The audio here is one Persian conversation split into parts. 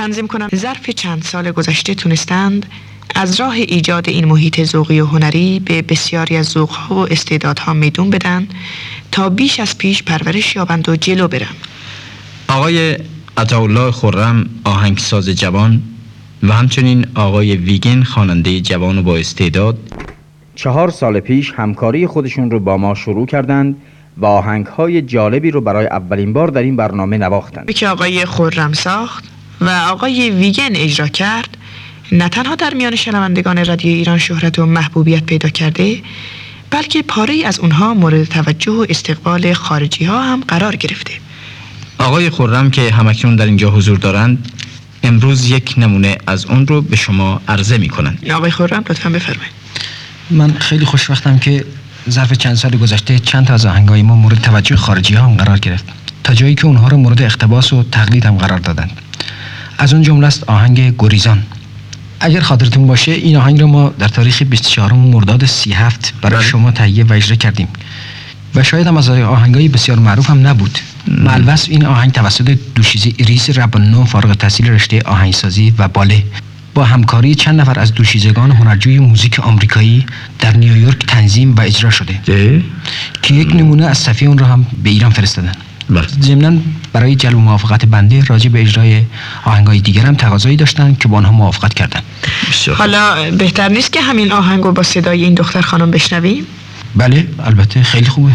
تنظیم کنند. ظرف چند سال گذشته تونستند از راه ایجاد این محیط ذوقی و هنری به بسیاری از ذوق‌ها و استعدادها میدون بدن تا بیش از پیش پرورش یابند و جلو برن. آقای عطاالله خرم آهنگساز جوان و همچنین آقای ویگن خواننده جوان و با استعداد 4 سال پیش همکاری خودشون رو با ما شروع کردند و آهنگ‌های جالبی رو برای اولین بار در این برنامه نواختند. که آقای خرم ساخت و آقای ویگن اجرا کرد نه تنها در میان شنوندگان رادیو ایران شهرت و محبوبیت پیدا کرده، بلکه پاره‌ای از اونها مورد توجه و استقبال خارجی‌ها هم قرار گرفته. آقای خرم که همکنون در اینجا حضور دارند امروز یک نمونه از اون رو به شما عرضه می‌کنند. آقای خرم لطفاً بفرمایید. من خیلی خوشوقتم که ظرف چند سال گذشته چند تا از آهنگای ما مورد توجه خارجی‌ها هم قرار گرفت، تا جایی که اونها رو مورد اقتباس و تقلید هم قرار دادند. از اون جمله است آهنگ گریزان. اگر خاطرتون باشه این آهنگ رو ما در تاریخ 24 مرداد 37 برای شما تهیه و اجرا کردیم و شاید هم از آهنگای بسیار معروف هم نبود. مالوس این آهنگ توسط دوشیزه ایریس ربانو فارغ التحصیل رشته آهنگسازی و باله با همکاری چند نفر از دوشیزگان هنرجوی موزیک آمریکایی در نیویورک تنظیم و اجرا شده که یک نمونه از صفحه اون رو هم به ایران فرستادن. ضمناً برای جلب موافقت بنده راجع به اجرای آهنگای دیگر هم تقاضایی داشتن که با آنها موافقت کردن. حالا بهتر نیست که همین آهنگ رو با صدای این دختر خانم بشنویم؟ بله البته خیلی خوبه.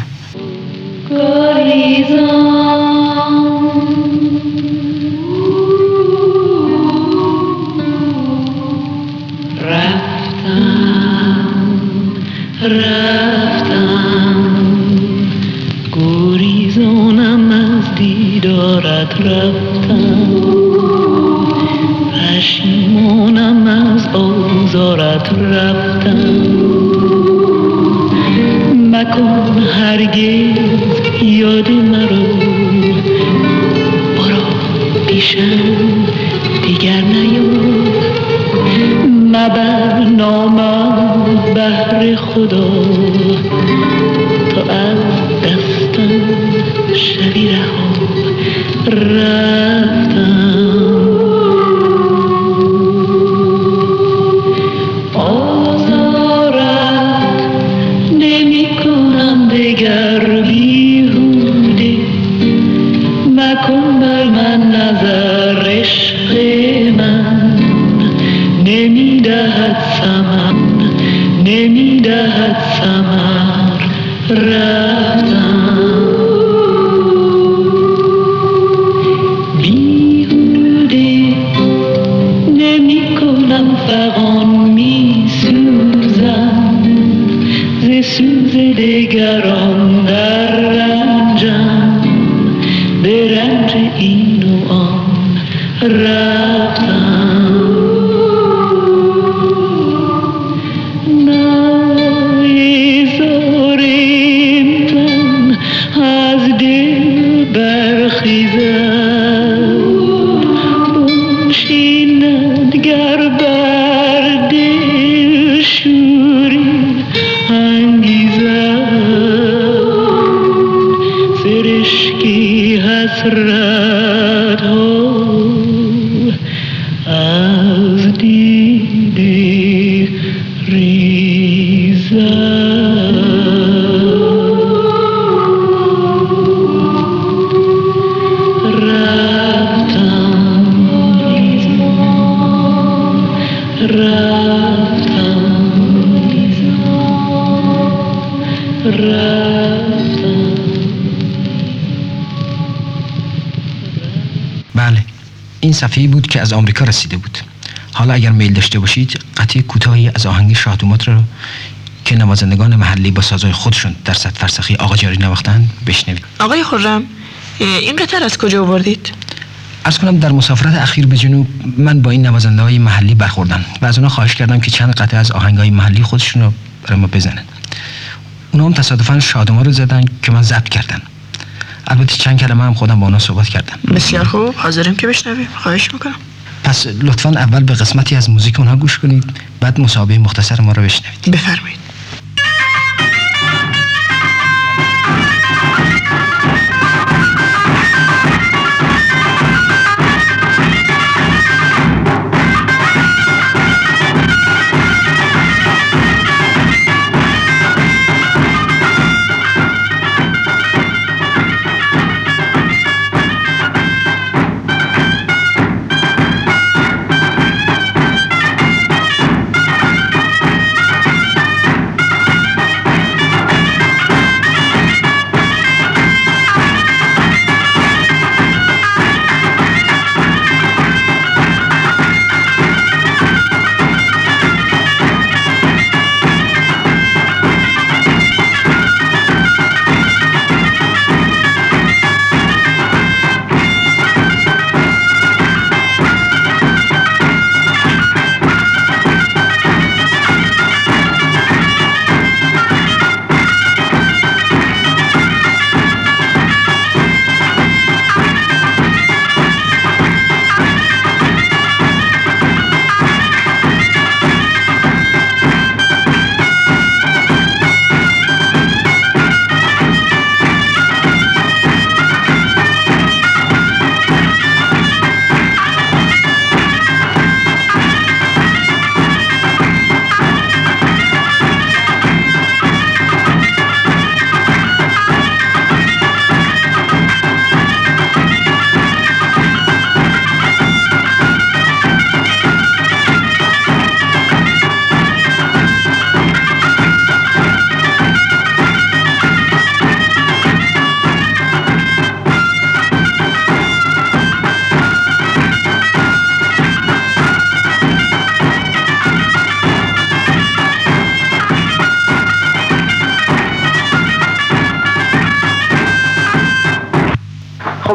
رفتم گریزانم از دیدارت رفتم پشیمانم از آزارت رفتم مکن هرگز یاد مرا برو پیشم دیگر نیاد مبر نامم بهر خدا تا از دستم شوی رها رفتم آزارت نمی کنم دگر بیهوده مکن بر من نظر عشق من نمیدهد ثمر رفتم بیهوده نمی کنم فغان می سوزم ز سوز دگران در رنجم به رنج این و آن رفتم بله این صفحه‌ای بود که از آمریکا رسیده بود. حالا اگر میل داشته باشید قطعه کوتاهی از آهنگ شاهدومات رو که نوازندگان محلی با سازهای خودشون در صد فرسخی آقا جاری نواختن بشنوید. آقای خرم این قطعه از کجا آوردید؟ عرض کنم در مسافرت اخیر به جنوب من با این نوازنده‌های محلی برخوردم و از اونها خواهش کردم که چند قطعه از آهنگ‌های محلی خودشون رو برای ما بزنن. اونها هم تصادفاً شادوما رو زدن که من ضبط کردم. البته چند کلمه هم خودم با اونها صحبت کردم. بسیار خوب، حاضریم که بشنویم. خواهش میکنم. پس لطفاً اول به قسمتی از موزیک اونها گوش کنید، بعد مصاحبه مختصر ما رو بشنوید. بفرمایید.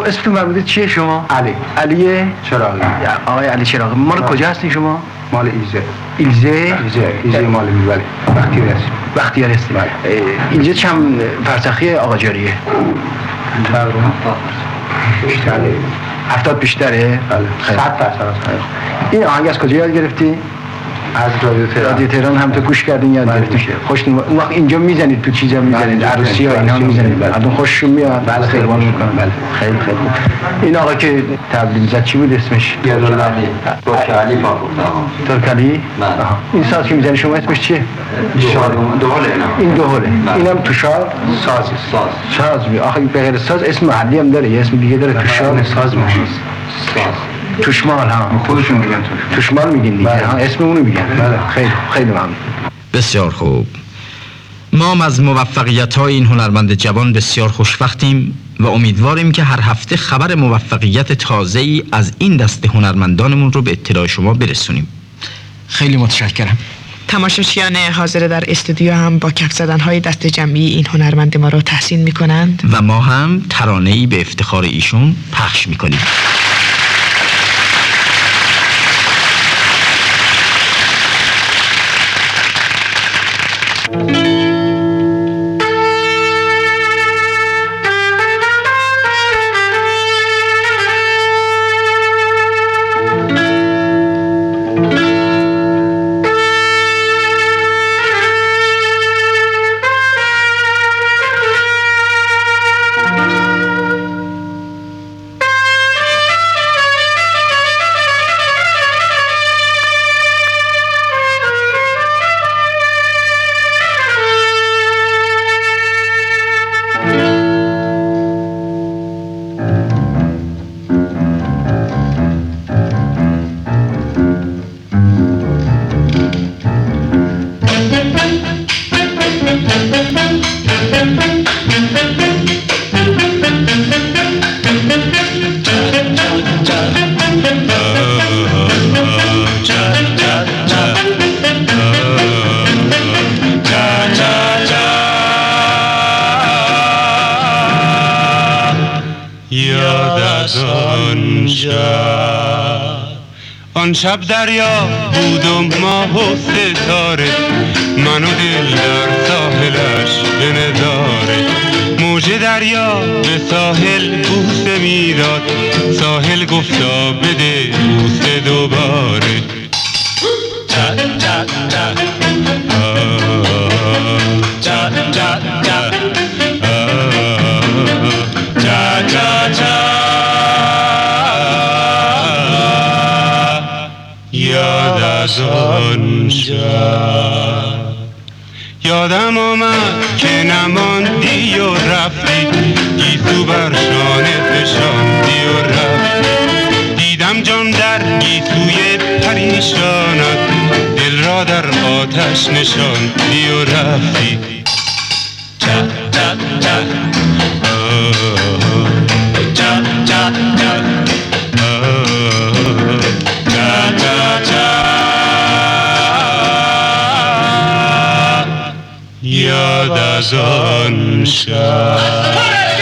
خب اسمتون فرمودید چیه شما؟ علی چراغی. آقای علی چراغی. مال کجا هستین شما؟ مال ایزه. ایزه مال بله. بختیاری هستین. بله. اینجا چند فرسخی آقا جاریه؟ تقریبا بیشتره. 70 بیشتره؟ بله. 100%. این آهنگ از کجا یاد گرفتی؟ از رادیو تهران هم تو گوش کردین یاد گرفتین؟ خوش اون وقت اینجا میزنید تو چیزا میزنید عروسی ها اینا میزنید بعد خوششون میاد بله خیربان میکنن. بله خیلی این آقا که تبلیغ زد چی بود اسمش؟ گردالعلی ترکعلی ترکعلی. این ساز که میزنی شما اسمش چیه؟ دوهله. این دوهله. اینم توشار ساز می آخه به غیر ساز اسم محلی هم داره یه اسم دیگه داره توشار ساز میشه. توشمال. خودشون میگن توشمال میگن دیگه. اسم اونو میگن. خیلی ممنون. بسیار خوب. ما هم از موفقیت‌های این هنرمند جوان بسیار خوشبختیم و امیدواریم که هر هفته خبر موفقیت تازه‌ای از این دسته هنرمندانمون رو به اطلاع شما برسونیم. خیلی متشکرم. تماشاچیان حاضر در استودیو هم با کف زدن‌های دست جمعی این هنرمند ما را تحسین می‌کنند و ما هم ترانه‌ای به افتخار ایشون پخش می‌کنیم. آن شب دریا بود و ماه و ستاره، من و دل در ساحلش به نظاره. موج دریا به ساحل بوسه میداد، ساحل گفتا بده بوسه دوباره. یاد از آن شب یادم آمد که نماندی و رفتی، گیسو بر شانه فشاندی و رفتی. دیدم جان در گیسوی پریشانت، دل را در آتش نشاندی و رفتی. یاد از آن شب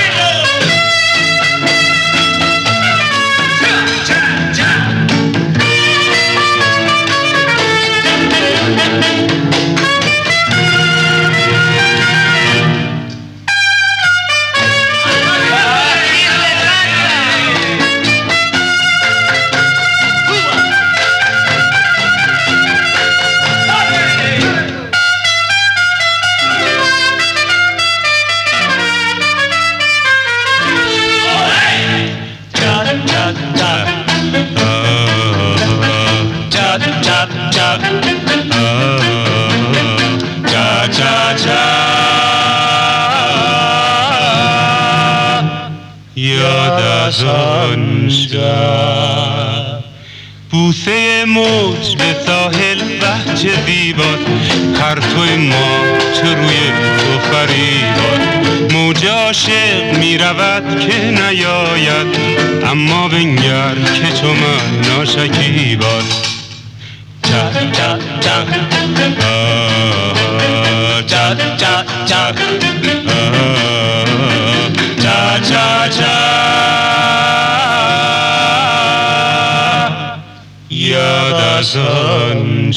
یاد از آن شب بوسه موج به ساحل بهچه زیباست، پرتو ما چه روی تو فریباد. موج عاشق می رود که نیاید، اما بنگر که چو من ناشکیباد. یاد یاد از آن